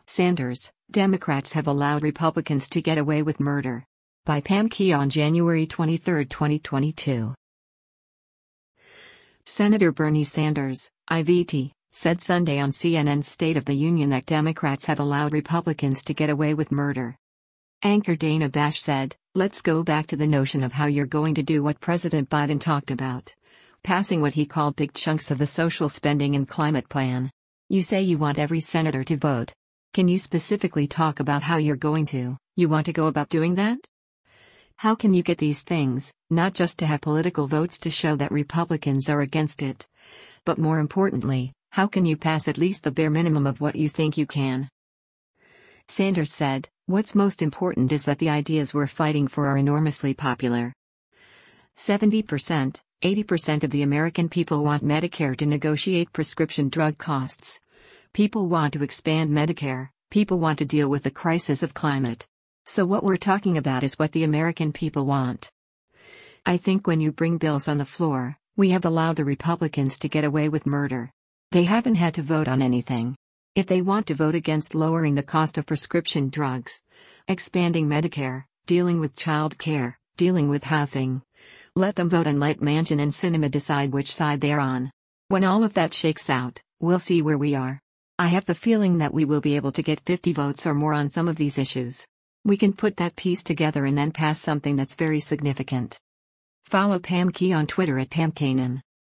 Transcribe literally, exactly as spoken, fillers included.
Sanders, Democrats have allowed Republicans to get away with murder. By Pam Key on January twenty-third, twenty twenty-two. Senator Bernie Sanders, I V T, said Sunday on C N N's State of the Union that Democrats have allowed Republicans to get away with murder. Anchor Dana Bash said, "Let's go back to the notion of how you're going to do what President Biden talked about. Passing what he called big chunks of the social spending and climate plan. You say you want every senator to vote. Can you specifically talk about how you're going to, you want to go about doing that? How can you get these things, not just to have political votes to show that Republicans are against it? But more importantly, how can you pass at least the bare minimum of what you think you can?" Sanders said, "What's most important is that the ideas we're fighting for are enormously popular. seventy percent, eighty percent of the American people want Medicare to negotiate prescription drug costs. People want to expand Medicare, people want to deal with the crisis of climate. So what we're talking about is what the American people want. I think when you bring bills on the floor, we have allowed the Republicans to get away with murder. They haven't had to vote on anything. If they want to vote against lowering the cost of prescription drugs, expanding Medicare, dealing with child care, dealing with housing, let them vote and let Manchin and Sinema decide which side they're on. When all of that shakes out, we'll see where we are. I have the feeling that we will be able to get fifty votes or more on some of these issues. We can put that piece together and then pass something that's very significant." Follow Pam Key on Twitter at Pam Kanan.